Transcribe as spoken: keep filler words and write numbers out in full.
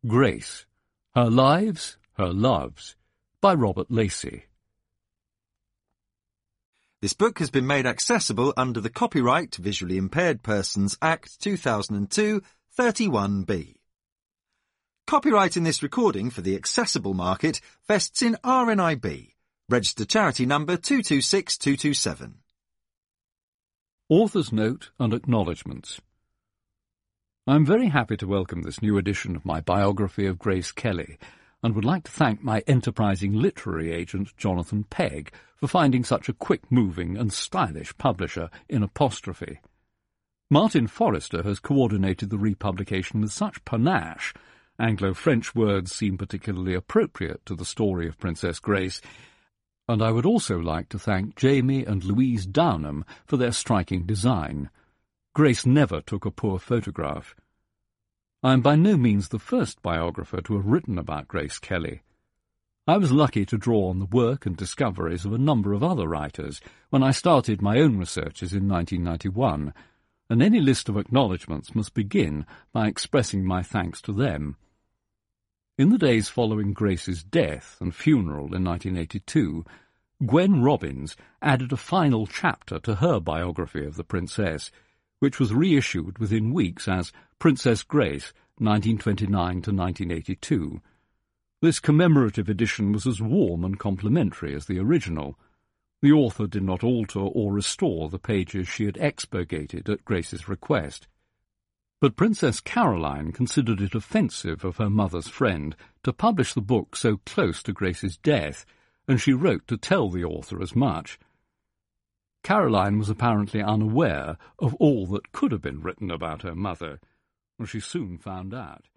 Grace, Her Lives, Her Loves, by Robert Lacey. This book has been made accessible under the Copyright Visually Impaired Persons Act two thousand two, thirty-one B. Copyright in this recording for the accessible market vests in R N I B, registered charity number two two six two two seven. Author's Note and Acknowledgements. I am very happy to welcome this new edition of my biography of Grace Kelly, and would like to thank my enterprising literary agent, Jonathan Pegg, for finding such a quick-moving and stylish publisher in Apostrophe. Martin Forrester has coordinated the republication with such panache, Anglo-French words seem particularly appropriate to the story of Princess Grace, and I would also like to thank Jamie and Louise Downham for their striking design. Grace never took a poor photograph. I am by no means the first biographer to have written about Grace Kelly. I was lucky to draw on the work and discoveries of a number of other writers when I started my own researches in nineteen ninety-one, and any list of acknowledgements must begin by expressing my thanks to them. In the days following Grace's death and funeral in nineteen eighty-two, Gwen Robbins added a final chapter to her biography of the Princess, which was reissued within weeks as Princess Grace, nineteen twenty-nine to nineteen eighty-two. This commemorative edition was as warm and complimentary as the original. The author did not alter or restore the pages she had expurgated at Grace's request. But Princess Caroline considered it offensive of her mother's friend to publish the book so close to Grace's death, and she wrote to tell the author as much. Caroline was apparently unaware of all that could have been written about her mother, and she soon found out.